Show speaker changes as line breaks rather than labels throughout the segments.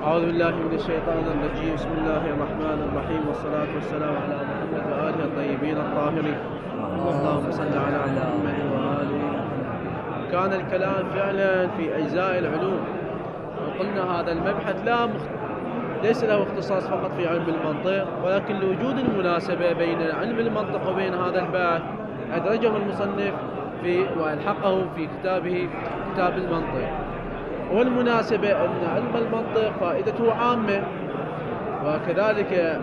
أعوذ بالله من الشيطان الرجيم. بسم الله الرحمن الرحيم، والصلاة والسلام على محمد وآله الطيبين الطاهرين. اللهم صل على محمد وآله. كان الكلام فعلا في أجزاء العلوم، وقلنا هذا المبحث ليس له اختصاص فقط في علم المنطق، ولكن لوجود المناسبة بين علم المنطق وبين هذا البحث أدرجه المصنف وألحقه في كتابه كتاب المنطق. والمناسبة أن علم المنطق فائدته عامة، وكذلك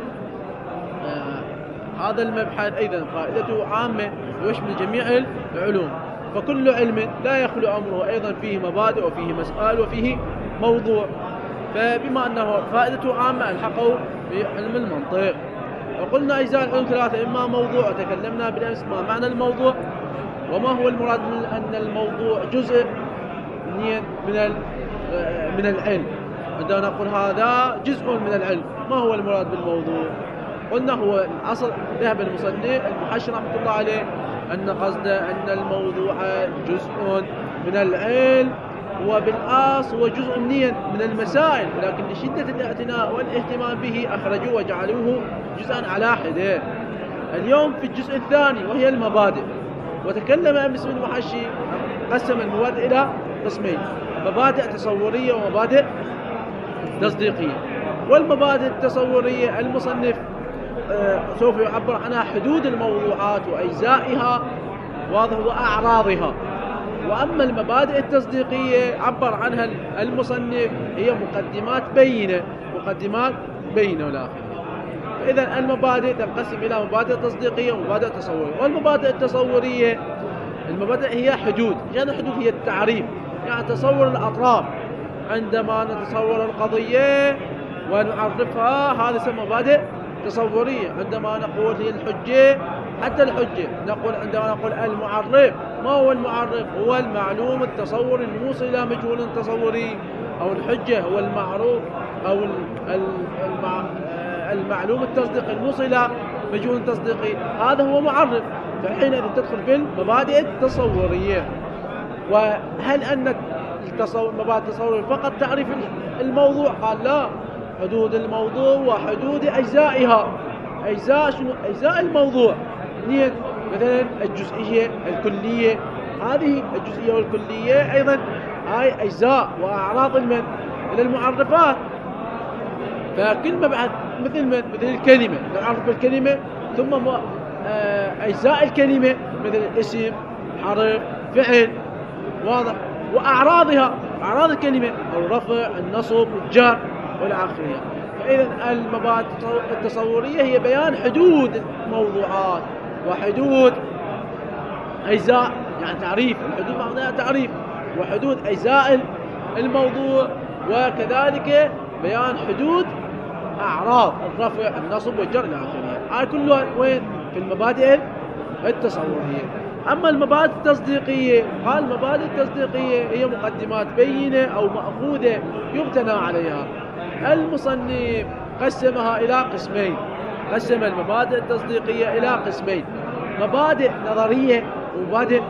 هذا المبحث أيضا فائدته عامة ويشمل جميع العلوم، فكل علم لا يخلو أمره أيضا فيه مبادئ وفيه مسائل وفيه موضوع، فبما أنه فائدته عامة ألحقه بعلم المنطق. وقلنا أجزاء العلوم ثلاثة: إما موضوع، وتكلمنا بالأمس ما معنى الموضوع وما هو المراد من أن الموضوع جزء من العلم. عندما نقول هذا جزء من العلم، ما هو المراد بالموضوع؟ قلنا هو الأصل ذهب المصنف المحشي رحمة الله عليه أن قصده أن الموضوع جزء من العلم، وبالأصل هو جزء من المسائل، ولكن لشدة الاعتناء والاهتمام به أخرجوه وجعلوه جزءا على حدة. اليوم في الجزء الثاني وهي المبادئ، وتكلم أمس المحشي قسم المبادئ إلى قسمين: مبادئ تصورية ومبادئ تصديقية. والمبادئ التصورية المصنف سوف يعبر عنها حدود الموضوعات وأجزائها واضح وأعراضها. وأما المبادئ التصديقية عبر عنها المصنف هي مقدمات بينة والآخرة. فإذا المبادئ تنقسم إلى مبادئ تصديقية ومبادئ تصورية. والمبادئ التصورية المبادئ هي حدود، يعني الحدود هي التعريف، يعني تصور الأطراف. عندما نتصور القضية ونعرفها هذا اسمه مبادئ تصورية. عندما نقول هي الحجة، حتى الحجة نقول عندما نقول المعرف، ما هو المعرف؟ هو المعلوم التصوري الموصل إلى مجهول تصوري، أو الحجة هو المعروف أو المعلوم التصديقي الموصل إلى مجهول تصديقي، هذا هو معرف. فحينئذ تدخل في المبادئ التصورية. وهل أن المبادئ التصورية فقط تعريف الموضوع؟ قال لا، حدود الموضوع وحدود أجزائها. أجزاء شنو؟ أجزاء الموضوع مثلا الجزئية الكلية، هذه الجزئية والكلية أيضا هاي أجزاء وأعراض المعرفات. فكل مبحث مثل الكلمة نعرف الكلمة، ثم أجزاء الكلمة مثل الاسم، حرف، فعل، واضح، وأعراضها، أعراض الكلمة الرفع، النصب، الجر والى آخره. فإذا المبادئ التصورية هي بيان حدود الموضوعات وحدود أجزاء، يعني تعريف الحدود معناها تعريف، وحدود أجزاء الموضوع، وكذلك بيان حدود أعراض الرفع، النصب والجر إلى آخره. هاي كلها وين؟ في المبادئ التصورية. أما المبادئ التصديقية، قال المبادئ التصديقية هي مقدمات بينة أو مأخوذة يبتنى عليها. المصنف قسمها إلى قسمين، قسم المبادئ التصديقية إلى قسمين: مبادئ نظرية ومبادئ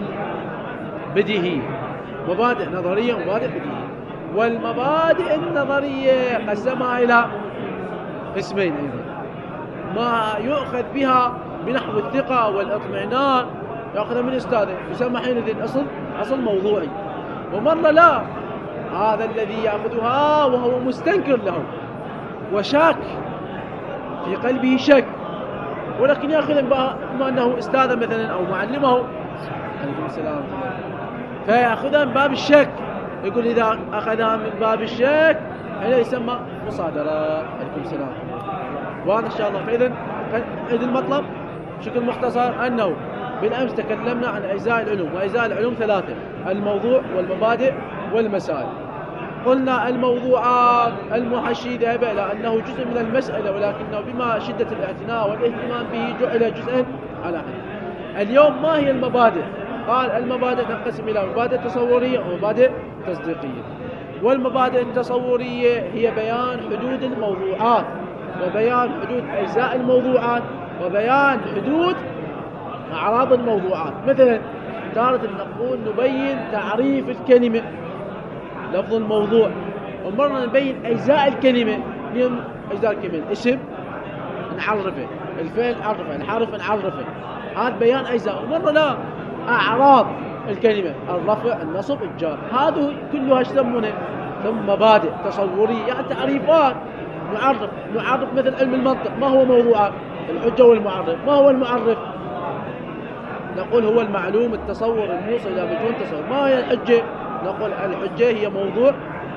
بديهية. مبادئ نظرية ومبادئ بديهية. والمبادئ النظرية قسمها إلى قسمين أيضا: ما يؤخذ بها بنحو الثقة والاطمئنان، يأخذ من أستاذه، يسمى حينئذ أصل موضوعي. ومرة لا، هذا الذي يأخذها وهو مستنكر له وشاك في قلبه شك، ولكن يأخذ بما أنه أستاذه مثلا أو معلمه، عليكم السلام، فيأخذها من باب الشك. يقول إذا أخذها من باب الشك هذا يسمى مصادرة. عليكم السلام. واضح إن شاء الله. فإذا المطلب بشكل مختصر أنه بالأمس تكلمنا عن أجزاء العلوم، وأجزاء العلوم ثلاثة: الموضوع والمبادئ والمسائل. قلنا الموضوعات المحشي ذهب إلى أنه جزء من المسألة، ولكنه بما شدة الاعتناء والاهتمام به جعل جزءا على حد. اليوم ما هي المبادئ؟ قال المبادئ تنقسم إلى مبادئ تصورية ومبادئ تصديقية. والمبادئ التصورية هي بيان حدود الموضوعات، وبيان حدود أجزاء الموضوعات، وبيان حدود أعراض الموضوعات. مثلا تارة نقول نبين تعريف الكلمة، لفظ الموضوع، ومرة نبين أجزاء الكلمة. من أجزاء الكلمة الاسم نعرفه، الفعل نعرفه، الحرف نعرفه، هذا بيان أجزاء. ومرة لا، أعراض الكلمة، الرفع، النصب، الجار، هذه كلها يسمونها ثم مبادئ تصورية، يعني تعريفات. نعرف مثل علم المنطق، ما هو موضوعه؟ الحجة والمعرف. ما هو المعرف؟ نقول هو المعلوم التصور الموصل إلى مجهول تصور. ما هي الحجة؟ نقول الحجة هي موضوع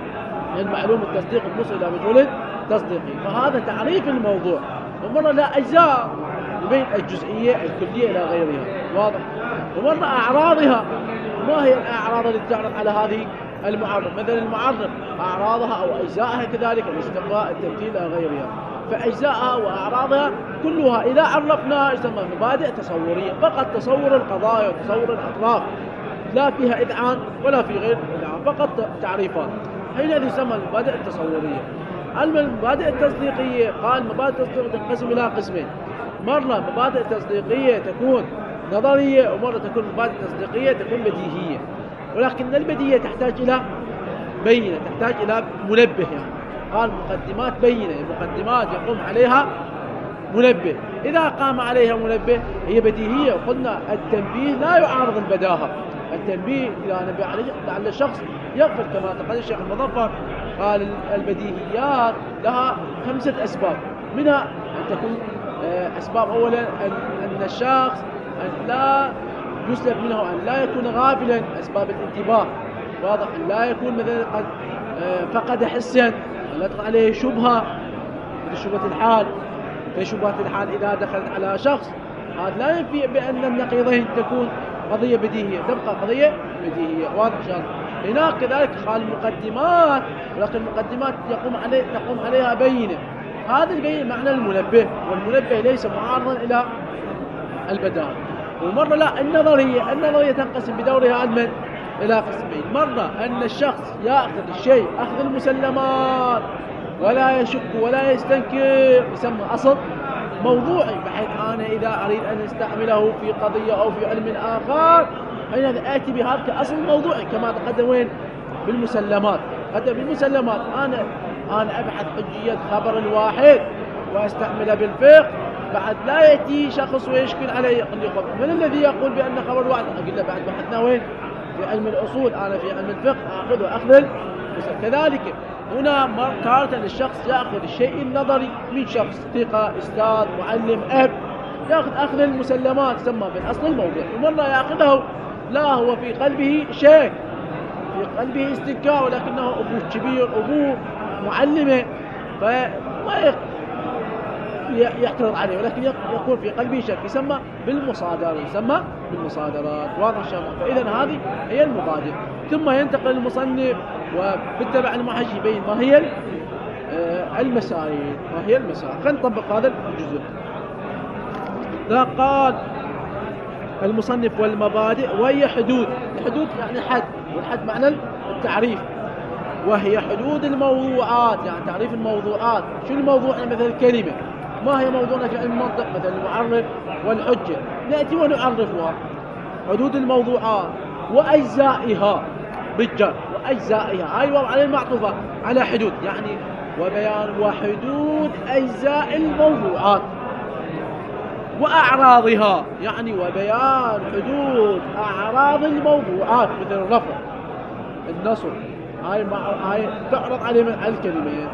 المعلوم التصديق الموصل إلى مجهول تصديقي. فهذا تعريف الموضوع. ومرة لا أجزاء بين الجزئية الكلية إلى غيرها، واضح. ومرة أعراضها، ما هي الأعراض التي تعرض على هذه المعرف؟ مثلا المعرف أعراضها أو أجزائها كذلك الاستقراء، التمثيل إلى غيرها. فأجزائها وأعراضها كلها إذا عرفناها يسمى مبادئ تصورية، فقط تصور القضايا وتصور الأطراف، لا فيها إذعان ولا في غير إذعان، فقط تعريفات. حينئذ يسمى المبادئ التصورية. أما المبادئ التصديقية، قال مبادئ التصديق تنقسم إلى قسمين. مرة مبادئ تصديقية تكون نظرية، ومرة تكون مبادئ تصديقية تكون بديهية. ولكن البديهية تحتاج إلى بينة، تحتاج إلى منبه. يعني قال مقدمات بينة، مقدمات يقوم عليها منبه. إذا قام عليها منبه هي بديهية. وقلنا التنبيه لا يعارض البداهة. التنبيه إذا نبه عليه لعل الشخص يغفل، كما تقدم الشيخ المظفر قال البديهيات لها 5 أسباب، منها أن تكون أسباب أولا أن الشخص أن لا يسلب منه، أن لا يكون غافلا، أسباب الانتباه، واضح، أن لا يكون مثلا قد فقد حسا، أن لا تقع عليه شبهة مثل شبهة الحال. في شبهة الحال إذا دخلت على شخص، هذا لا ينفي بأن النقيضين تكون قضية بديهية، تبقى قضية بديهية، واضح إن شاء الله. هناك كذلك قال مقدمات، ولكن المقدمات تقوم عليها بينة. هذا البينة معنى المنبه، والمنبه ليس معارضا إلى البداهة. ومرة لا، النظرية تنقسم بدورها المن إلى قسمين. مرة أن الشخص يأخذ الشيء أخذ المسلمات ولا يشك ولا يستنكر، يسمى أصل موضوعي، بحيث أنا إذا أريد أن أستعمله في قضية أو في علم آخر حينئذ آتي بهذا كأصل موضوعي، كما تقدم وين بالمسلمات. حتى بالمسلمات أنا أبحث حجية خبر الواحد وأستعمله بالفقه، بعد لا يأتي شخص ويشكل علي يقول لي من الذي يقول بأن خبر الواحد؟ أقول له بعد بحثنا وين في علم الأصول، أنا في علم الفقه أخذ كذلك. هنا تارة الشخص يأخذ الشيء النظري من شخص ثقة، أستاذ، معلم، أب، يأخذ المسلمات يسمى بالأصل الموضوع. ومرة يأخذه لا هو في قلبه شك، في قلبه استنكار، ولكنه أبوه كبير، أبوه معلمه، فما يعترض عليه، ولكن يكون في قلبه شك، يسمى بالمصادرة، واضح إن شاء الله. فإذا هذه هي المبادئ. ثم ينتقل المصنف وبالتبع المحج يبين ما هي المسائل. خلينا نطبق هذا الجزء. ذا قال المصنف والمبادئ وهي حدود. الحدود يعني حد، والحد معنى التعريف، وهي حدود الموضوعات، يعني تعريف الموضوعات. شو الموضوع؟ مثل الكلمة، ما هي موضوعنا في علم المنطق؟ مثل المعرف والحجة، نأتي ونعرفها. حدود الموضوعات وأجزائها بالجر، وأجزائها هاي واو على المعطوفة على حدود، يعني وبيان وحدود أجزاء الموضوعات. وأعراضها يعني وبيان حدود أعراض الموضوعات، مثل الرفع، النصب، هاي تعرض عليه من الكلمات.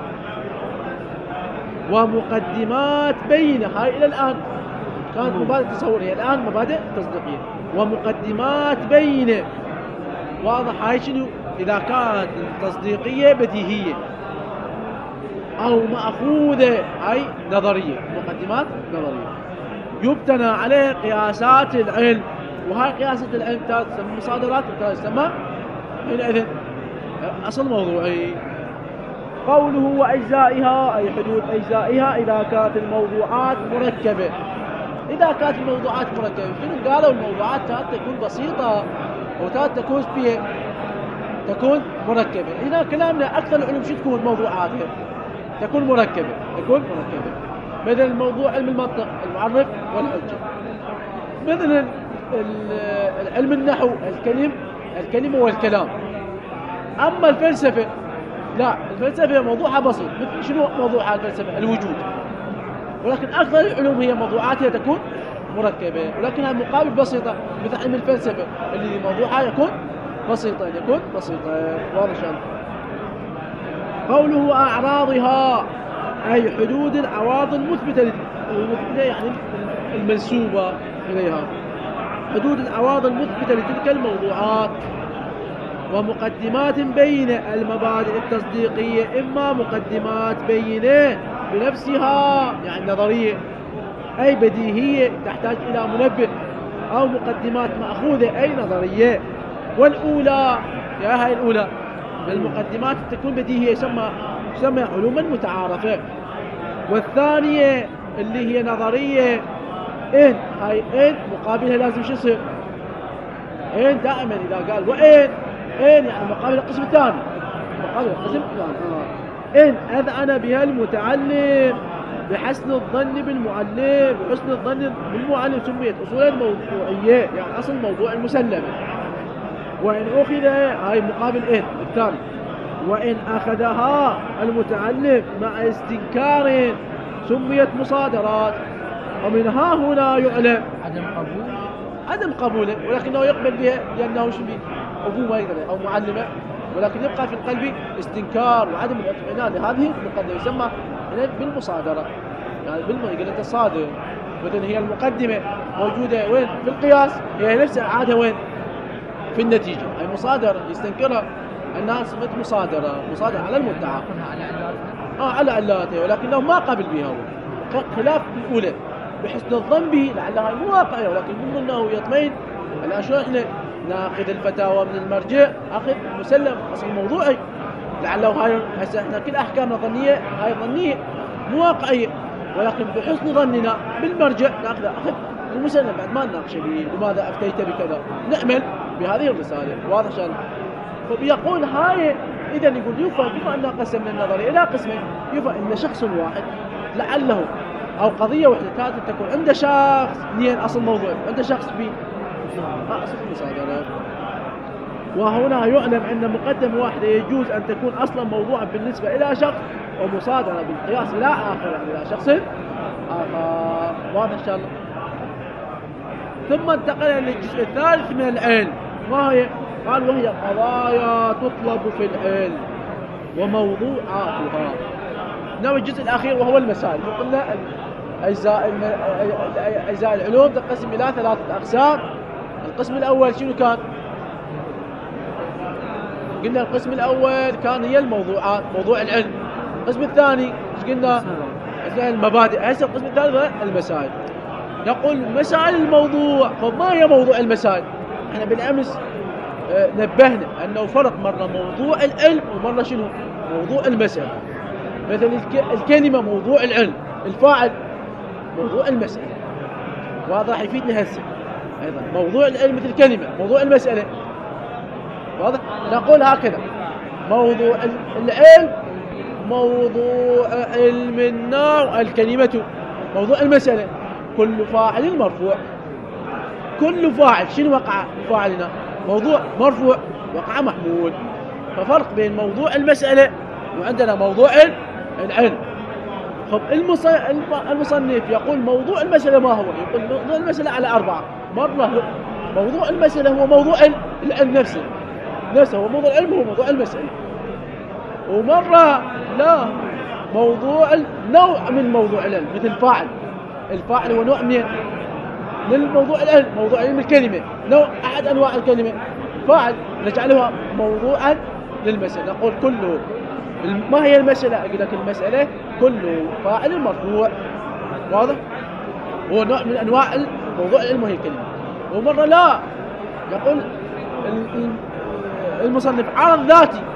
ومقدمات بينه، هاي إلى الآن كانت مبادئ تصورية، الآن مبادئ تصديقية. ومقدمات بينه، واضح. هاي شنو؟ إذا كانت التصديقية بديهية أو مأخوذة، هاي نظرية، مقدمات نظرية يبتنى عليه قياسات العلم. وهاي قياسات العلم تسمى مصادرات، تسمى حينئذ أصل موضوعي. قوله وأجزائها أي حدود أجزائها إذا كانت الموضوعات مركبة. إذا كانت الموضوعات مركبة، شنو قالوا؟ الموضوعات تكون بسيطة وتكون فيها تكون مركبة. هنا كلامنا أكثر العلوم شو تكون موضوعات تكون مركبة. مثل الموضوع علم المنطق، المعرف والحجة. مثل علم النحو، الكلمة والكلام. أما الفلسفة لا، الفلسفة موضوعها بسيط. مثل شنو موضوعها الفلسفة؟ الوجود. ولكن أكثر العلوم هي موضوعاتها تكون مركبة، ولكنها مقابل بسيطة، مثل علم الفلسفة اللي موضوعها يكون بسيطا. واضح شان قوله أعراضها أي حدود العواض المثبتة يعني المنسوبة إليها، حدود العواض المثبتة لتلك الموضوعات. ومقدمات بينة المبادئ التصديقية إما مقدمات بينة بنفسها يعني نظرية أي بديهية تحتاج إلى منبه، أو مقدمات مأخوذة أي نظرية. والأولى يا هاي الأولى المقدمات تكون بديهية يسمى علوما متعارفة. والثانية اللي هي نظرية إن هاي إن مقابلها لازم شو يصير؟ إن دائما إذا قال وإن إن يعني مقابل القسم الثاني، مقابل القسم الثاني. إن أذعن بها المتعلم بحسن الظن بالمعلم، بحسن الظن بالمعلم سميت أصولا موضوعية يعني أصل موضوع المسلمة. وإن أخذ هاي مقابل إن الثاني، وإن أخذها المتعلم مع استنكار سميت مصادرات. ومنها هنا يعلم عدم قبوله، ولكنه يقبل بها لأنه شبه أبوه ما يقدر أو معلمه، ولكن يبقى في القلب استنكار وعدم الاطمئنان لهذه المقدمة، يسمى بالمصادرة يعني يقول أنت صادر. مثلا هي المقدمة موجودة وين؟ في القياس، هي نفسها عادة وين؟ في النتيجة. أي مصادرة يستنكرها الناس مثل مصادرة على المدعى على علاته، ولكنه ما قبل بها هو خلاف الأولى بحسن الظن به لعلها مو واقعية، ولكن من أنه يطمئن. الآن شو إحنا ناخذ الفتاوى من المرجع أخذ مسلم أصل موضوعي، لعله هاي هسه إحنا كل أحكامنا ظنية، هاي ظنية مو واقعية، ولكن بحسن ظننا بالمرجع ناخذ المسلم بعد ما نناقش به لماذا أفتيت بكذا، نعمل بهذه الرسالة. واضح شان؟ فبيقول هاي إذا يقول يفهم أن قسمنا النظري إلى قسمين، يفهم أن شخص واحد لعله أو قضية واحدة كانت تكون عند شخص اثنين أصل موضوع، عند شخص بي أصل مصادرة. وهنا يعلم أن مقدمة واحدة يجوز أن تكون أصلا موضوعا بالنسبة إلى شخص، ومصادرة بالقياس إلى آخر يعني إلى شخص آخر. واضح إن شاء الله. ثم انتقل إلى الجزء الثالث من العلم، ما هي؟ قال وهي قضايا تطلب في العلم وموضوعاتها. نوع الجزء الأخير وهو المسائل. قلنا أجزاء العلوم تنقسم إلى 3 أقسام. القسم الأول شنو كان؟ قلنا القسم الأول كان هي الموضوعات، موضوع العلم. القسم الثاني ايش قلنا؟ المبادئ. هسه القسم الثالث المسائل. نقول مسائل الموضوع. فما هي موضوع المسائل؟ احنا بالأمس نبهنا أنه فرق مرة موضوع العلم ومرة شنو؟ موضوع المسألة. مثل الكلمة موضوع العلم، الفاعل موضوع المسألة. وهذا راح يفيدنا هسه أيضا. موضوع العلم مثل الكلمة موضوع المسألة. واضح؟ نقول هكذا موضوع العلم موضوع علم النار، الكلمة موضوع المسألة. كل فاعل مرفوع، كل فاعل شنو وقع فاعلنا؟ موضوع مرفوع وقع محمول. ففرق بين موضوع المسألة وعندنا موضوع العلم. خب المصنف يقول موضوع المسألة ما هو؟ يقول موضوع المسألة على 4. مرة موضوع المسألة هو موضوع العلم نفسه هو موضوع العلم، هو موضوع المسألة. ومرة لا، موضوع نوع من موضوع العلم مثل الفاعل هو نوع من موضوع العلم، موضوع علم الكلمة، نوع أحد أنواع الكلمة فاعل نجعلها موضوعا للمسألة. نقول كله. ما هي المسألة؟ أقول لك المسألة كله فاعل مرفوع. واضح؟ هو نوع من أنواع موضوع العلم وهي الكلمة. ومرة لا، يقول المصنف عرض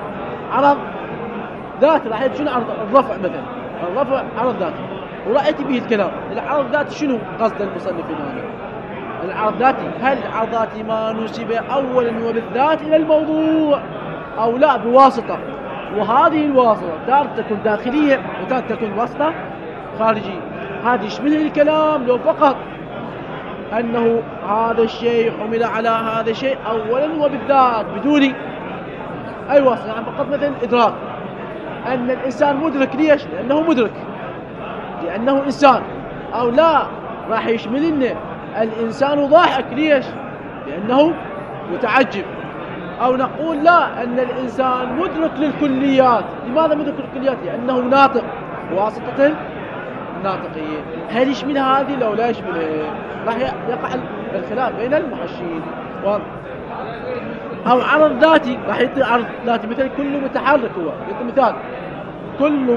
ذاتي راح شنو عرض الرفع مثلا، الرفع عرض ذاتي ورأيت به الكلام. العرض ذاتي شنو قصد المصنف هنا؟ العرض ذاتي هل العرض ذاتي ما نسب أولا وبالذات إلى الموضوع أو لا بواسطة؟ وهذه الواسطة تارة تكون داخلية وتارة تكون واسطة خارجية. هذه يشمل الكلام لو فقط أنه هذا الشيء حمل على هذا الشيء أولا وبالذات بدون أي واسطة، يعني فقط مثل إدراك أن الإنسان مدرك. ليش؟ لأنه مدرك، لأنه إنسان. أو لا، راح يشمل لنا الإنسان ضاحك. ليش؟ لأنه متعجب. أو نقول لا، أن الإنسان مدرك للكليات. لماذا مدرك للكليات؟ لأنه ناطق بواسطة الناطقية. هل يشمل هذه لو لا يشملها؟ راح يقع الخلاف بين المحشين. أو عرض ذاتي، راح يعطي عرض ذاتي مثل كل متحرك. هو يعطي مثال: كل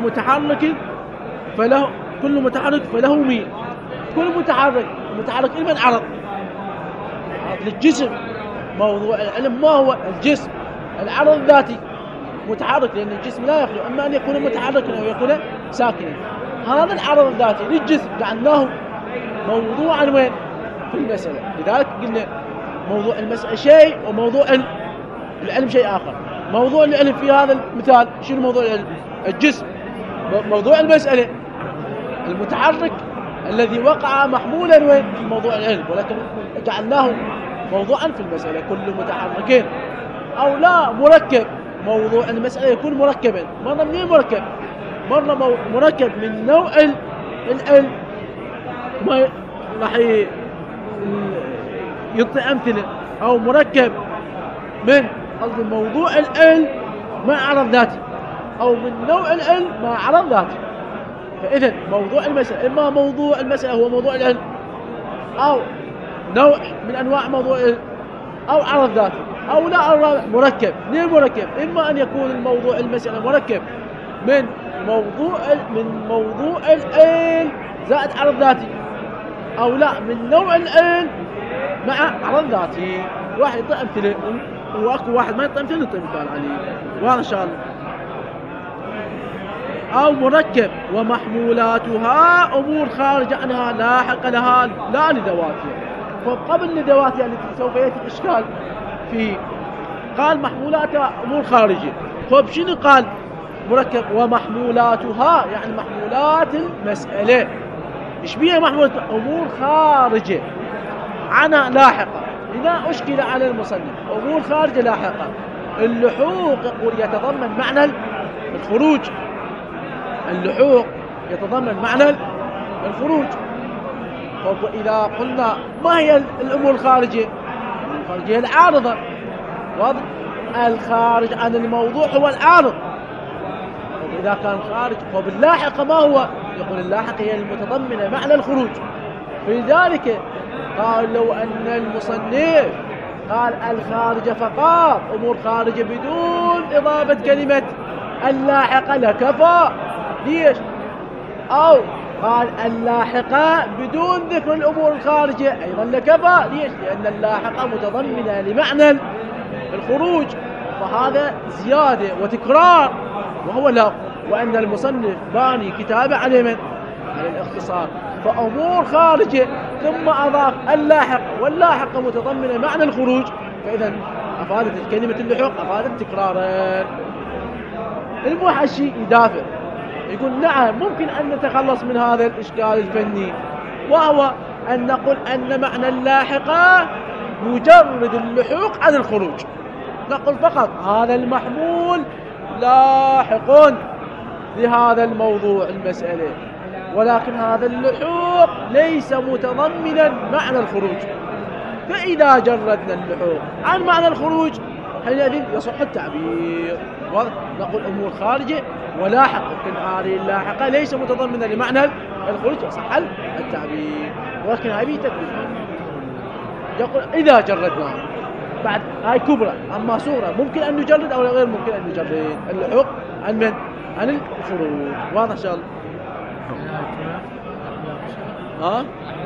متحرك فله مين. كل متحرك لمن عرض للجسم. موضوع العلم ما هو الجسم؟ العرض الذاتي متحرك، لأن الجسم لا يخلو أما أن يكون متحركا أو يكون ساكنا. هذا العرض الذاتي للجسم جعلناه موضوعا وين؟ في المسألة. لذلك قلنا موضوع المسألة شيء وموضوع العلم شيء آخر. موضوع العلم في هذا المثال شنو موضوع العلم؟ الجسم. موضوع المسألة المتحرك الذي وقع محمولا وين؟ في موضوع العلم، ولكن جعلناه موضوعا في المسألة. كل متحركين. أو لا، مركب. موضوع المسألة يكون مركبا. مرة منين مركب؟ مرة مركب من نوع العلم. ما راح يعطي أمثلة. أو مركب من موضوع العلم مع عرض ذاتي، أو من نوع العلم مع عرض ذاتي. فإذا موضوع المسألة إما موضوع المسألة هو موضوع العلم، أو نوع من أنواع موضوع العلم، أو عرض ذاتي، أو لا مركب. ليه مركب؟ إما أن يكون الموضوع المسألة مركب من موضوع العلم زائد عرض ذاتي، أو لا من نوع العلم مع عرض ذاتي. واحد يعطي أمثلة، وأكو واحد ما يعطي أمثلة يعطي مثال عليه. وهذا إن شاء الله. أو مركب ومحمولاتها أمور خارج عنها لاحق لها لا لذواتها. فقبل لذواتها التي سوف يأتي الإشكال فيه قال محمولاتها أمور خارجة. شنو قال مركب ومحمولاتها؟ يعني محمولات المسألة. إيش بيها محمولات؟ أمور خارجة عنها لاحقة. إذا أشكل على المصنف أمور خارجة لاحقة، اللحوق يقول يتضمن معنى الخروج. اللحوق يتضمن معنى الخروج. وإذا قلنا ما هي الأمور الخارجة؟ الخارجة هي العارضة. واضح؟ الخارج عن الموضوع هو العارض. وإذا كان خارج فباللاحقة ما هو؟ يقول اللاحقة هي المتضمنة معنى الخروج. فلذلك قال لو أن المصنف قال الخارجة فقط أمور خارجة بدون إضافة كلمة اللاحقة لكفى. ليش؟ أو قال اللاحقة بدون ذكر الأمور الخارجة أيضا لكفى. ليش؟ لأن اللاحقة متضمنة لمعنى الخروج، فهذا زيادة وتكرار، وهو لا. وأن المصنف باني كتابه على من؟ على الاختصار. فأمور خارجة ثم أضاف اللاحق، واللاحق متضمنة معنى الخروج، فإذا أفادت كلمة اللحوق أفادت تكرارا. المحشي يدافع يقول نعم ممكن أن نتخلص من هذا الإشكال الفني، وهو أن نقول أن معنى اللاحقة مجرد اللحوق عن الخروج. نقول فقط هذا المحمول لاحق لهذا الموضوع المسألة، ولكن هذا اللحوق ليس متضمنا معنى الخروج. فإذا جردنا اللحوق عن معنى الخروج حينئذ يصح التعبير. نقول أمور خارجة ولاحق، لكن هذه اللاحقة ليس متضمنة لمعنى الخروج، يصح التعبير. ولكن هذه تكبير. يقول إذا جردناه بعد هاي كبرى، أما صورة ممكن أن نجرد أو غير ممكن أن نجرد اللحوق عن من؟ عن الخروج. واضح إن شاء الله؟ ها؟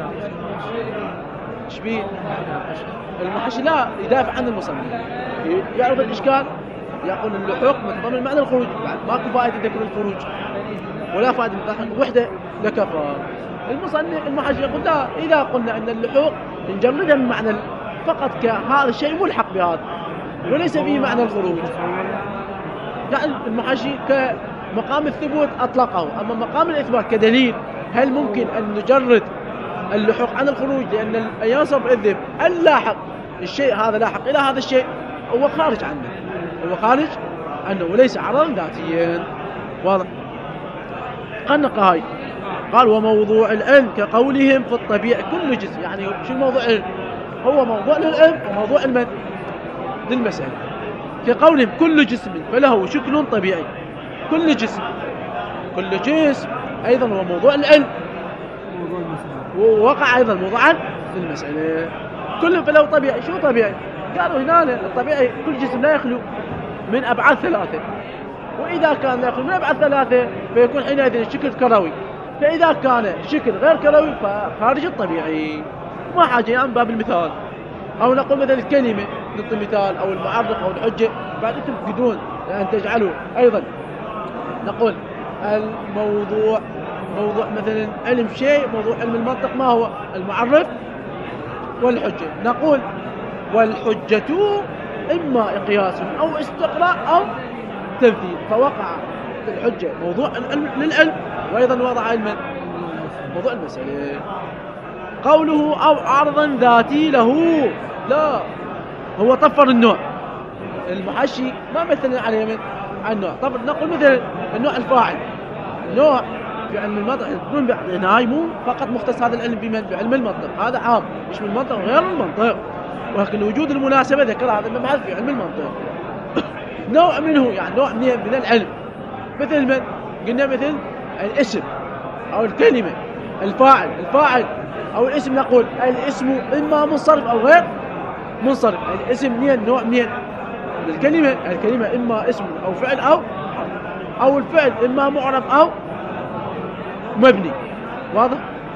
شبيه المحشي لا يدافع عن المصنف، يعرف الإشكال، يقول اللحوق متضمن معنى الخروج، ماكو فائدة ذكر الخروج ولا فائدة وحدة لكفى. المصنف المحشي يقول لا، إذا قلنا أن اللحوق نجردها من معنى فقط كهذا الشيء ملحق بهذا وليس به معنى الخروج، يعني المحشي كمقام الثبوت أطلقه، أما مقام الإثبات كدليل هل ممكن أن نجرد اللحوق عن الخروج؟ لأن ينصب الذب اللاحق، الشيء هذا لاحق إلى هذا الشيء هو خارج عنه، هو خارج عنه وليس عرضا ذاتيا. واضح. خنق هاي قال وموضوع العلم كقولهم في الطبيعة كل جسم. يعني شو موضوع العلم؟ هو موضوع للعلم وموضوع المن للمسألة. كقولهم كل جسم فله شكل طبيعي. كل جسم أيضا هو موضوع العلم ووقع أيضا موضوعا للمسألة. كل فله طبيعي. شو طبيعي؟ قالوا هنا الطبيعي كل جسم لا يخلو من أبعاد ثلاثة، وإذا كان لا يخلو من أبعاد ثلاثة فيكون حينئذ الشكل كروي، فإذا كان شكل غير كروي فخارج الطبيعي. ما حاجة يعني باب المثال، أو نقول مثلا الكلمة نعطي مثال، أو المعرف أو الحجة، بعد تفقدون أن تجعلوا أيضا نقول الموضوع موضوع مثلا علم شيء، موضوع علم المنطق ما هو؟ المعرف والحجة. نقول والحجة إما قياس أو استقراء أو تمثيل، فوقع الحجة موضوع للعلم وأيضا وضع علما موضوع المسألة. قوله أو عرضا ذاتي له، لا هو طفر النوع. المحشي ما مثل عليه من النوع طفر. نقول مثلا النوع الفاعل، نوع في علم المنطق يكون هاي مو فقط مختص هذا العلم بمن؟ بعلم المنطق، هذا عام مش من المنطق غير المنطق، ولكن وجود المناسبة ذكر هذا المبحث في علم المنطق. نوع منه يعني نوع من العلم، مثل من قلنا مثل الاسم أو الكلمة، الفاعل أو الاسم. نقول الاسم إما منصرف أو غير منصرف. الاسم منين؟ نوع منين؟ الكلمة إما اسم أو فعل أو الفعل إما معرب أو مبني. واضح؟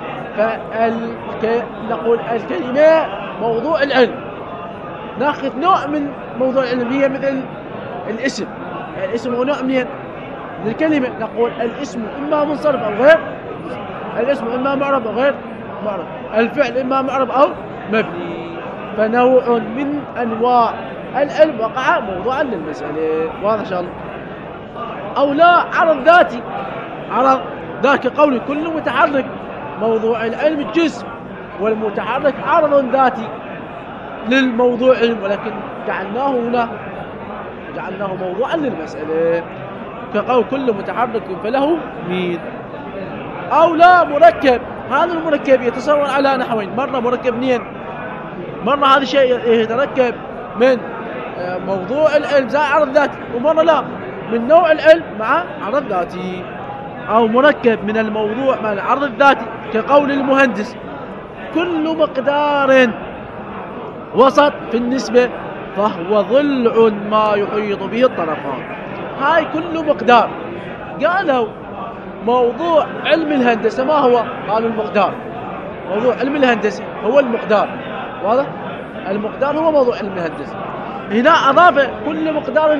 نقول الكلمة موضوع العلم، ناخذ نوع من موضوع العلم هي مثل الاسم هو نوع من الكلمة. نقول الاسم إما منصرف أو غير، الاسم إما معرب أو غير معرب، الفعل إما معرب أو مبني. فنوع من أنواع العلم وقع موضوعا للمسألة. واضح إن شاء الله. أو لا عرض ذاتي، عرض ذاك قولي كل متحرك موضوع العلم الجسم، والمتحرك عرض ذاتي للموضوع علم، ولكن جعلناه موضوعا للمسألة. كقول كل متحرك فله ميل. أو لا مركب، هذا المركب يتصور على نحوين، مرة مركب نين، مرة هذا الشيء يتركب من موضوع العلم زائد عرض ذاتي، ومرة لا من نوع العلم مع عرض ذاتي، أو مركب من الموضوع مع العرض الذاتي. كقول المهندس كل مقدار وسط في النسبة فهو ضلع ما يحيط به الطرفان. هاي كل مقدار. قالوا موضوع علم الهندسة ما هو؟ قالوا المقدار. موضوع علم الهندسة هو المقدار. واضح؟ المقدار هو موضوع علم الهندسة. هنا أضاف كل مقدار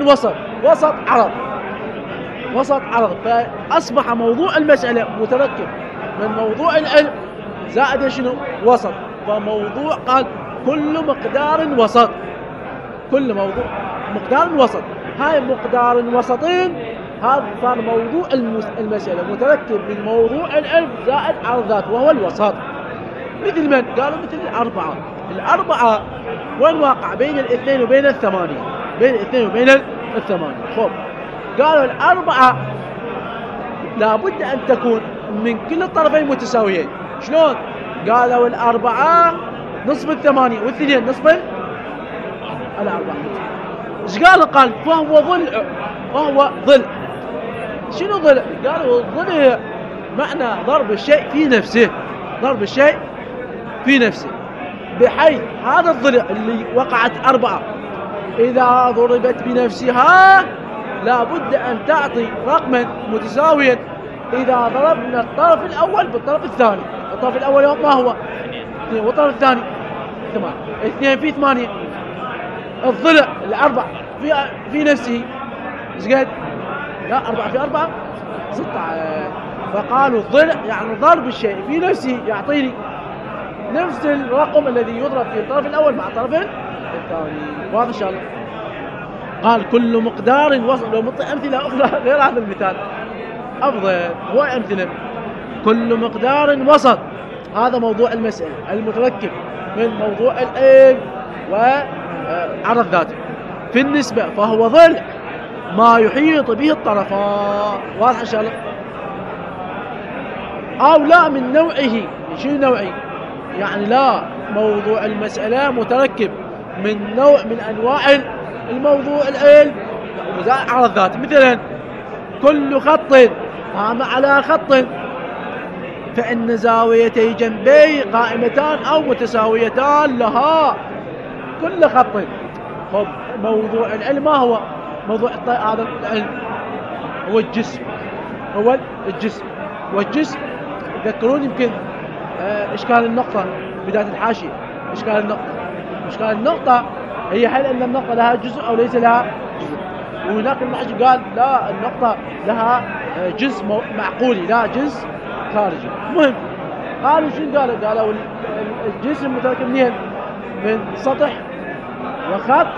وسط عرض، فأصبح موضوع المسألة متركب من موضوع العلم زائد شنو؟ وسط. فموضوع قال كل مقدار وسط، كل موضوع مقدار وسط. هاي مقدار وسطين، هذا صار موضوع المسألة متركب من موضوع العلم زائد عرض ذات وهو الوسط. مثل من؟ قالوا مثل الأربعة وين واقع؟ بين الاثنين وبين الثمانية، خب قالوا الأربعة لابد أن تكون من كل الطرفين متساويين. شلون؟ قالوا الأربعة نصف الثمانية والثنين نصف الأربعة. ايش قال فهو ضلع. شنو ضلع؟ قالوا الضلع معنى ضرب الشيء في نفسه، بحيث هذا الضلع اللي وقعت أربعة إذا ضربت بنفسها لابد أن تعطي رقما متساويا إذا ضربنا الطرف الأول بالطرف الثاني. الطرف الأول ما هو؟ 2، والطرف الثاني 8. 2 في 8. الضلع الأربع في نفسه ايش قد؟ لا 4 في 4 16. فقالوا الضلع يعني ضرب الشيء في نفسه يعطيني نفس الرقم الذي يضرب في الطرف الأول مع الطرف الثاني. واضح إن شاء الله. قال كل مقدار وسط. لو مطلع أمثلة أخرى غير هذا المثال أفضل. هو أمثلة كل مقدار وسط، هذا موضوع المسألة المتركب من موضوع العلم وعرض ذاته. في النسبة فهو ضلع ما يحيط به الطرفان. واضح إن شاء الله؟ أو لا من نوعه. شنو نوعي؟ يعني لا، موضوع المسألة متركب من نوع من أنواع الموضوع العلم عرض ذات. مثلا كل خط قام على خط فإن زاويتي جنبي قائمتان أو متساويتان لها. كل خط. خب موضوع العلم ما هو؟ موضوع هذا العلم هو الجسم. هو الجسم. والجسم تذكرون يمكن إشكال النقطة بداية الحاشية. إشكال النقطة هي هل أن النقطة لها جزء أو ليس لها جزء؟ وهناك المحجب قال لا، النقطة لها جزء معقولي لا جزء خارجي. مهم قالوا شنو قالوا الجسم متركب من سطح وخط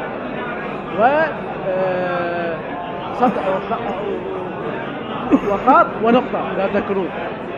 وخط ونقطة. لا تذكرون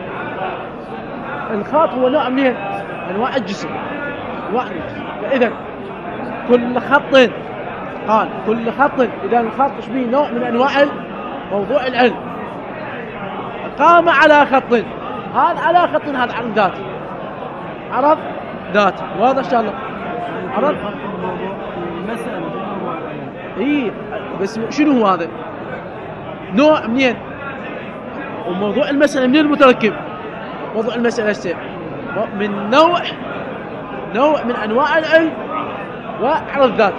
الخط هو نوع من أنواع الجسم. فإذا كل خط قال كل خط إذا الخط شبيه نوع من أنواع موضوع العلم قام على خط. هذا على خط هذا عرض ذاتي. عرض ذاتي. واضح إن شاء الله؟ عرض
المسألة
إيه بس شنو هو هذا؟ نوع منين؟ وموضوع المسألة منين المتركب؟ موضوع المسألة من نوع من أنواع العلم وعرض ذاتي.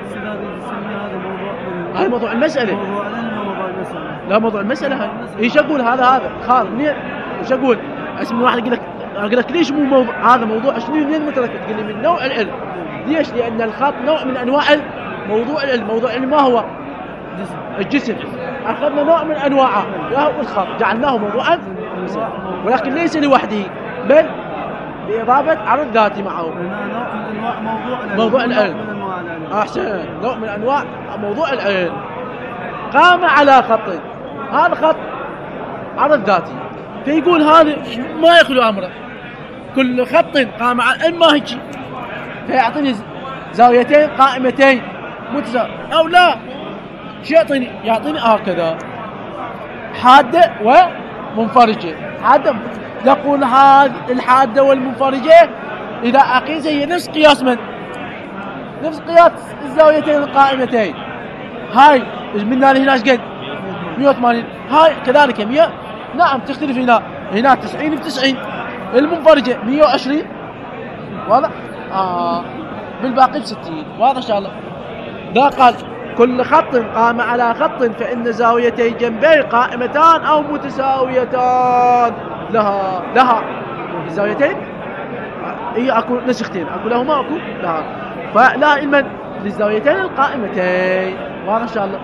هذا موضوع المسألة. لا موضوع المسألة هاي. ايش اقول هذا خالد منين؟ ايش اقول؟ اسم واحد اقول لك ليش مو موضوع هذا موضوع شنو منين متركب؟ تقول لي من نوع العلم. ليش؟ لأن الخط نوع من أنواع موضوع العلم. موضوع العلم ما هو؟ الجسم. أخذنا نوع من أنواعه وهو الخط جعلناه موضوعا ولكن ليس لوحده بل بإضافة عرض ذاتي معه. موضوع العلم. أحسن. نوع من أنواع موضوع العلم قام على خط. هذا خط عرض ذاتي. فيقول هذا ما يخلو أمره. كل خط قام على ما هيك فيعطيني زاويتين قائمتين متساوية أو لا شيء يعطيني هكذا حادة ومنفرجة. حادة يقول هذه الحادة والمنفرجة إذا أقيس هي نفس قياس نفس قياس الزاويتين القائمتين. هاي منا هنا قد 180. هاي كذلك 100. نعم تختلف هنا 90 ب90. المنفرجة 120. واضح؟ بالباقي ب60. واضح إن شاء الله؟ ده قال كل خط قام على خط فإن زاويتي جنبي قائمتان أو متساويتان لها الزاويتين. هي أكو نسختين أكو لهما أكو لها. فلا علما للزاويتين القائمتين. واضح إن شاء الله؟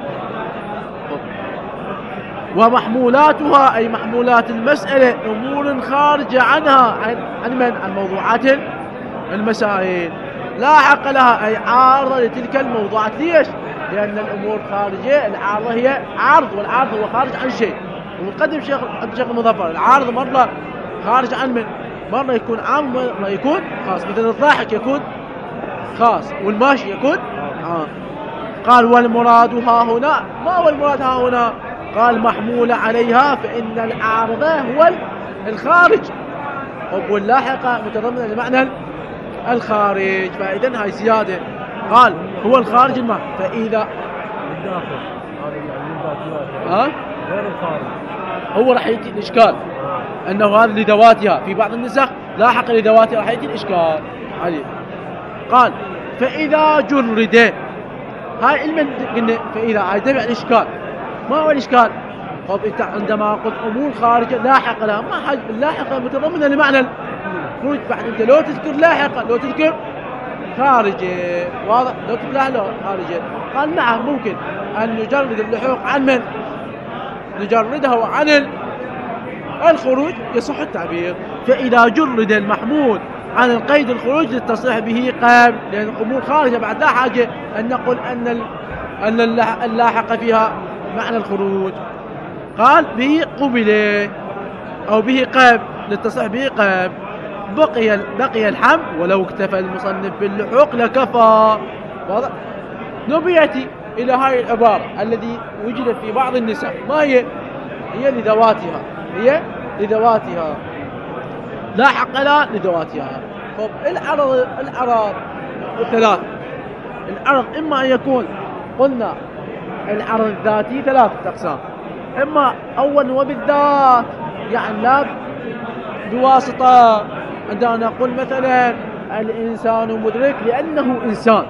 ومحمولاتها أي محمولات المسألة أمور خارجة عنها عن من؟ عن موضوعات المسائل لاحق لها أي عارضة لتلك الموضوعات. ليش؟ لأن الأمور خارجة. العارضة هي عرض والعرض هو خارج عن شيء. ومقدم شيخ المظفر العارض مرة خارج عن من؟ مرة يكون عام مرة يكون خاص. مثل الضاحك يكون خاص والماشي يكون عام. قال والمراد ها هنا. ما هو المراد ها هنا؟ قال محمول عليها فإن العارضة هو الخارج واللاحقة متضمنة لمعنى الخارج. فإذن هاي زيادة. قال هو الخارج المعنى. فإذا
الداخل هذا غير الخارج
هو راح يأتي الإشكال أنه هذا لذواتها. في بعض النسخ لاحق لذواتها راح يأتي الإشكال عليه. قال فإذا جرد. هاي علما قلنا فإذا هاي تبع الإشكال. ما هو الإشكال؟ طب أنت عندما قلت أمور خارجة لاحقة لها ما حاجة. اللاحقة متضمنة لمعنى الخروج. بعد أنت لو تذكر لاحقة لو تذكر خارجة. واضح؟ لو تذكر لاحقة خارجة. قال نعم ممكن أن نجرد اللحوق عن من؟ نجرده عن الخروج يصح التعبير. فإذا جرد المحمول عن القيد الخروج للتصريح به قام. لأن الأمور خارجة بعد لا حاجة أن نقول أن اللاحق فيها معنى الخروج. قال به قبل أو به قام للتصريح به قام. بقي الحمل ولو اكتفى المصنف باللحوق لكفى. واضح؟ نبيتي إلى هاي العبارة الذي وجدت في بعض النساء، ما هي؟ هي لذواتها، هي لذواتها، لا حق لها لذواتها. فالعرض ثلاث. العرض إما أن يكون، قلنا العرض الذاتي ثلاثة أقسام، إما أول وبالذات يعني لا بواسطة. عندما نقول مثلا الإنسان مدرك لأنه إنسان،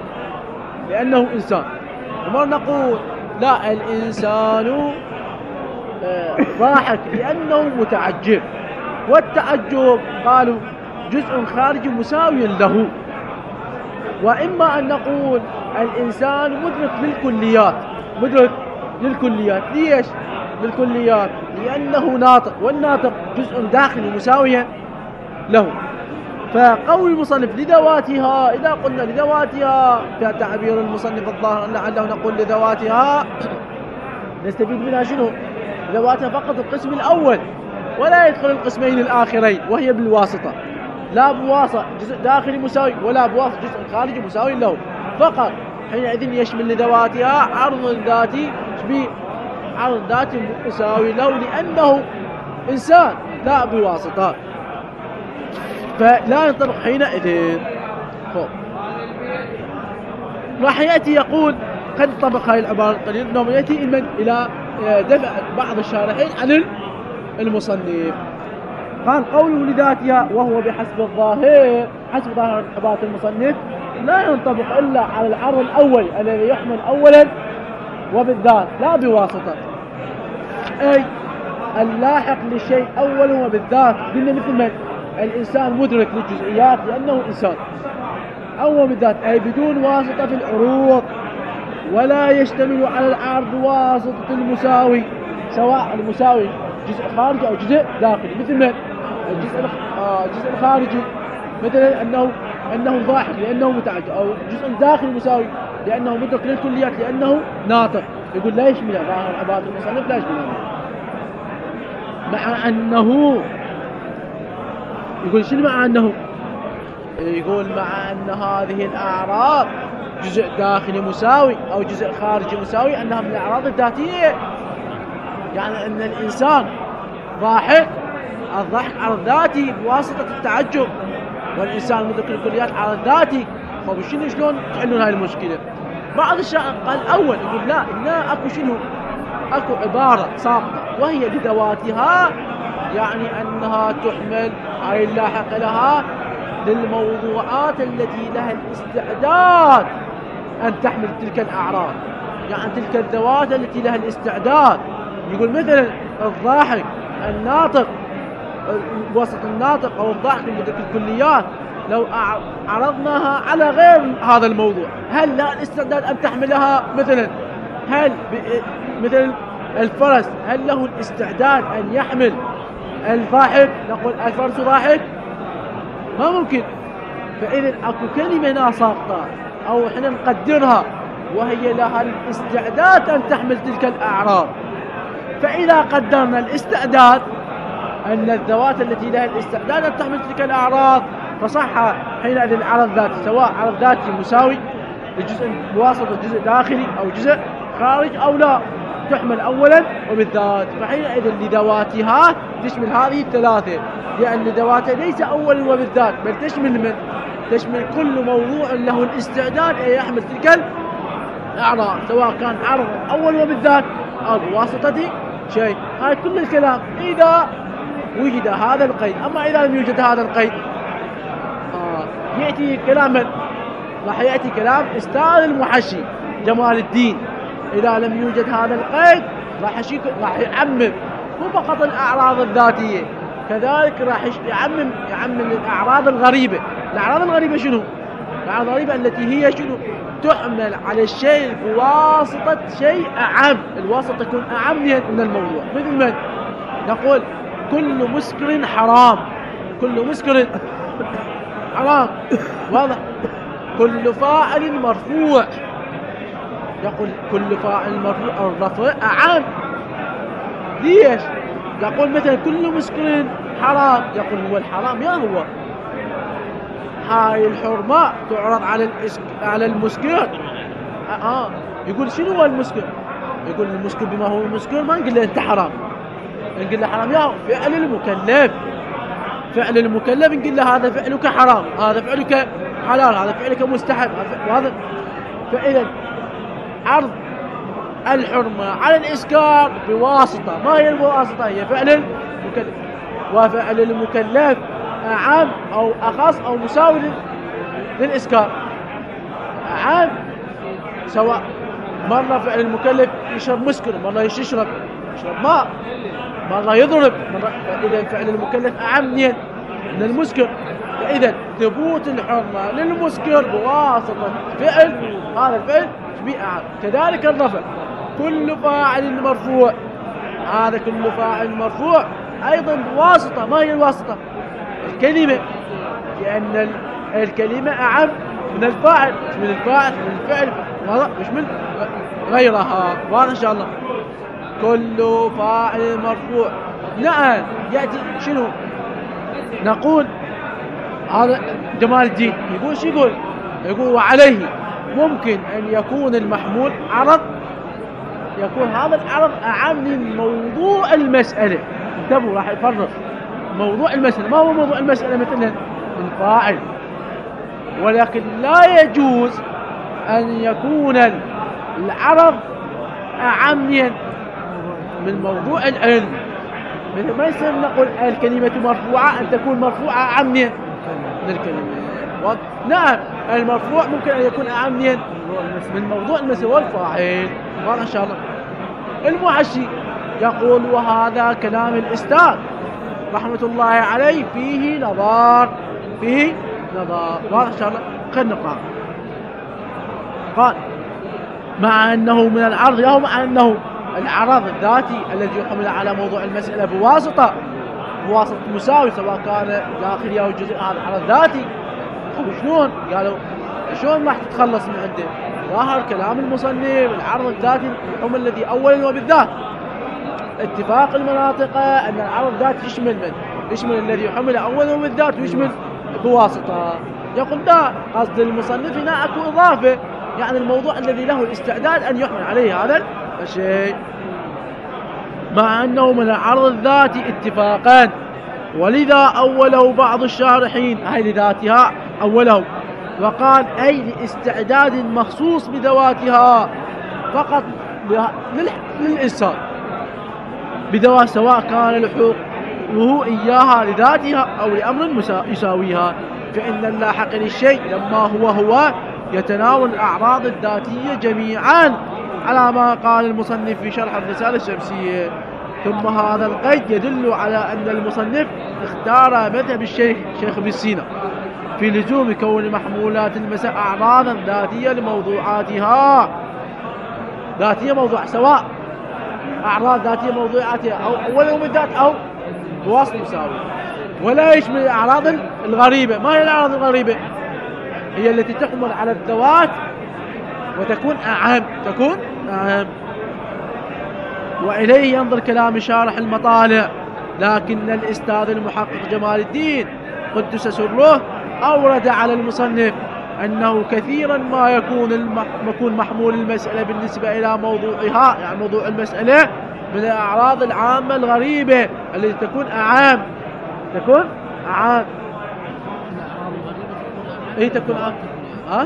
وما نقول لا الإنسان ضاحك لأنه متعجب، والتعجب قالوا جزء خارجي مساوي له. وإما أن نقول الإنسان مدرك للكليات. ليش للكليات؟ لأنه ناطق، والناطق جزء داخلي مساويا له. فقول المصنف لذواتها، إذا قلنا لذواتها فتعبير المصنف الظاهر لعله نقول لذواتها نستفيد منها شنو؟ ذواتها فقط القسم الأول، ولا يدخل القسمين الآخرين وهي بالواسطة، لا بواسطة جزء داخلي مساوي ولا بواسطة جزء خارجي مساوي له فقط. حينئذ يشمل لذواتها عرض ذاتي عرض ذاتي مساوي له لأنه إنسان لا بواسطة، فلا ينطبق حينئذ. راح يأتي يقول قد طبق هذه العبارة القليل أنه يأتي إلى دفع بعض الشارحين عن المصنف. قال قوله لذاتها وهو بحسب الظاهر، حسب ظاهر عبارة المصنف لا ينطبق إلا على العرض الأول الذي يحمل أولا وبالذات لا بواسطة، أي اللاحق للشيء أولا وبالذات. قلنا مثل من الإنسان مدرك للجزئيات لأنه إنسان أول بالذات، أي بدون واسطة في العروض، ولا يشتمل على العرض واسطة المساوي، سواء المساوي جزء خارجي أو جزء داخلي. مثل من الجزء الخارجي مثلا أنه ضاحك لأنه متعجب، أو جزء داخلي مساوي لأنه مدرك للكليات لأنه ناطق. يقول لا يشمل ظاهر عبارة المصنف لا يشمل، مع أنه يقول شنو مع أنه؟ يقول مع أن هذه الأعراض جزء داخلي مساوي أو جزء خارجي مساوي أنها من الأعراض الذاتية، يعني أن الإنسان ضاحك، الضحك عرض ذاتي بواسطة التعجب، والإنسان مدرك الكليات عرض ذاتي. فبشنو شلون تحلون هاي المشكلة؟ بعض الشاعر قال أول يقول لا إنها أكو شنو؟ أكو عبارة ساقطة وهي لذواتها، يعني أنها تحمل أي اللاحق لها للموضوعات التي لها الاستعداد أن تحمل تلك الأعراض، يعني تلك الذوات التي لها الاستعداد. يقول مثلا الضاحك الناطق، وسط الناطق أو الضاحك مدرك الكليات، لو عرضناها على غير هذا الموضوع هل لها الاستعداد أن تحملها؟ مثلا هل مثل الفرس هل له الاستعداد أن يحمل الضاحك؟ نقول الفرس ضاحك؟ ما ممكن. فإذا أكو كلمة هنا ساقطة أو إحنا نقدرها وهي لها الاستعداد أن تحمل تلك الأعراض. فإذا قدرنا الاستعداد أن الذوات التي لها الاستعداد أن تحمل تلك الأعراض فصح حينئذ العرض ذاتي، سواء عرض ذاتي مساوي لجزء بواسطة جزء داخلي أو جزء خارج أو لا، تحمل أولا وبالذات. فحينئذ لذواتها تشمل هذه الثلاثة، لأن ذواتها ليس أولا وبالذات بل تشمل كل موضوع له الاستعداد أن يحمل تلك الأعراض، سواء كان عرض أول وبالذات أو بواسطة شيء. هذا كل الكلام إذا وجد هذا القيد. أما إذا لم يوجد هذا القيد يأتي كلام راح يأتي كلام أستاذ المحشي جمال الدين. إذا لم يوجد هذا القيد راح يعمم مو فقط الأعراض الذاتية، كذلك راح يعمم الأعراض الغريبة. الأعراض الغريبة شنو؟ الأعراض الغريبة التي هي شنو؟ تحمل على الشيء بواسطة شيء أعم، الواسطة تكون أعم من الموضوع. مثل من نقول كل مسكر حرام، كل مسكر حرام، واضح. كل فاعل مرفوع، يقول كل فاعل مرفوع الرفع أعم. ليش؟ يقول مثلا كل مسكر حرام، يقول هو الحرام يا هو هاي الحرمة تعرض على المسكر، يقول شنو هو المسكر؟ يقول المسكر بما هو المسكر ما نقول له أنت حرام، نقول له حرام يا فعل المكلف، فعل المكلف نقول له هذا فعلك حرام، هذا فعلك حلال، هذا فعلك مستحب، هذا. فإذا عرض الحرمة على الإسكار بواسطة، ما هي الواسطة؟ هي فعل المكلف، وفعل المكلف أعم أو أخص أو مساوي للإسكار، أعم، سواء مرة فعل المكلف يشرب مسكر، مرة يشرب ماء، مرة يضرب، مرة. فإذا فعل المكلف أعم من المسكر. فإذا ثبوت الحرمة للمسكر بواسطة فعل، هذا الفعل أعم. كذلك الرفع، كل فاعل مرفوع، هذا كل فاعل مرفوع أيضا بواسطة. ما هي الواسطة؟ الكلمة، لأن الكلمة أعم من الفاعل، مش من الفاعل، من الفعل، مش من غيرها. واضح إن شاء الله؟ كل فاعل مرفوع. نعم، يأتي شنو؟ نقول هذا جمال الدين يقول شو يقول؟ يقول وعليه ممكن أن يكون المحمول عرض، يكون هذا العرض أعم من موضوع المسألة. انتبهوا، راح يفرق موضوع المسألة. ما هو موضوع المسألة؟ مثلا الفاعل، ولكن لا يجوز أن يكون العرض أعم من موضوع العلم. ما يصير نقول الكلمة مرفوعة أن تكون مرفوعة أعم من الكلمة. نعم، المرفوع ممكن أن يكون أعم من موضوع المسألة والفاعل. واضح إن شاء الله؟ المحشي يقول وهذا كلام الأستاذ رحمة الله عليه فيه نظر، فيه نظر. واضح إن شاء الله؟ خلنا نقرأ. قال مع أنه من العرض، أو مع أنه العرض الذاتي الذي يحمل على موضوع المسألة بواسطة مساوي، سواء كان داخلي أو جزء، هذا عرض ذاتي. شلون؟ قالوا شلون راح تتخلص من عنده؟ ظاهر كلام المصنف العرض الذاتي هم الذي أولا وبالذات. اتفاق المناطق أن العرض الذاتي يشمل من؟ يشمل الذي يحمل أولا وبالذات، ويشمل بواسطة. يقول لا، قصد المصنف هنا أكو إضافة، يعني الموضوع الذي له الاستعداد أن يحمل عليه هذا الشيء. مع أنه من العرض الذاتي اتفاقان، ولذا أوله بعض الشارحين، هاي لذاتها أوله، وقال أي لاستعداد مخصوص بذواتها فقط للإنسان بذوات، سواء كان لحوقه إياها لذاتها أو لأمر يساويها. فإن اللاحق للشيء لما هو يتناول الأعراض الذاتية جميعا، على ما قال المصنف في شرح الرسالة الشمسية. ثم هذا القيد يدل على أن المصنف اختار مذهب الشيخ ابن سينا في لزوم كون محمولات المسألة أعراضا ذاتية لموضوعاتها، ذاتية موضوع، سواء أعراض ذاتية موضوعاتها أو أولا بالذات أو بواسط مساوي، ولا يشمل الأعراض الغريبة. ما هي الأعراض الغريبة؟ هي التي تحمل على الذوات وتكون أعم، تكون أعم. وإليه ينظر كلام شارح المطالع. لكن الأستاذ المحقق جمال الدين قدس سره أورد على المصنف أنه كثيرا ما يكون محمول المسألة بالنسبة إلى موضوعها، يعني موضوع المسألة، من الأعراض العامة الغريبة التي تكون أعام، تكون أعام. إيه تكون أعام؟ ها؟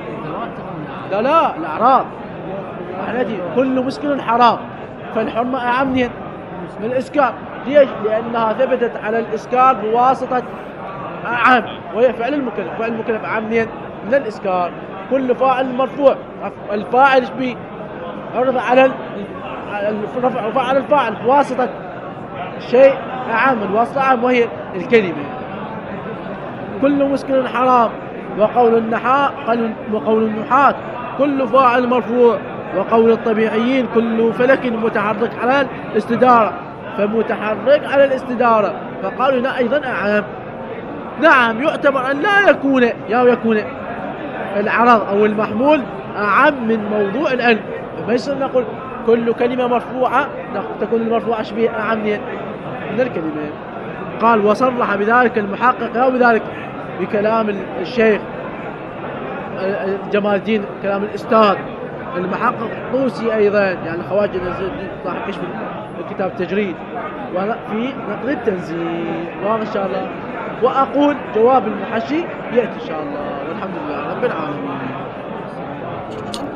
لا الأعراض يعني كل مسكر حرام، فالحرمة أعم من الإسكار. ليش؟ لأنها ثبتت على الإسكار بواسطة أعم، وهي فعل المكلف. فعل المكلف أعم من الإسكار. كل فاعل مرفوع، الفاعل به عرض على الرفع على الفاعل بواسطة شيء أعم، الواسطة أعم وهي الكلمة. كل مسكر حرام. وقول النحاة كل فاعل مرفوع. وقول الطبيعيين كل فلك متحرك على الاستدارة، فمتحرك على الاستدارة. فقالوا لا أيضا أعام. نعم، يعتبر أن لا يكون العرض أو المحمول أعم من موضوع العلم. ما يصير نقول كل كلمة مرفوعة تكون المرفوعة شبيه أعم من الكلمة. قال وصرح بذلك المحقق أو بذلك بكلام الشيخ جمال الدين، كلام الأستاذ المحقق الطوسي أيضا يعني خواجة نزل الدين صاحب كشف كتاب التجريد وفي نقد التنزيل واضح إن شاء الله. وأقول جواب المحشي يأتي إن شاء الله والحمد لله رب العالمين.